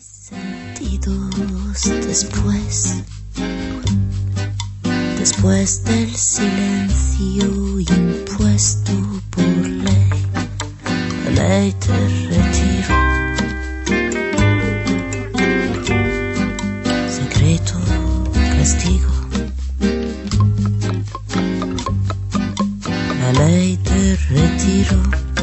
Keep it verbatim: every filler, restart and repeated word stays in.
sentidos después, después del silencio impuesto por ley, la ley te retiro. Secreto, castigo, la ley te retiro.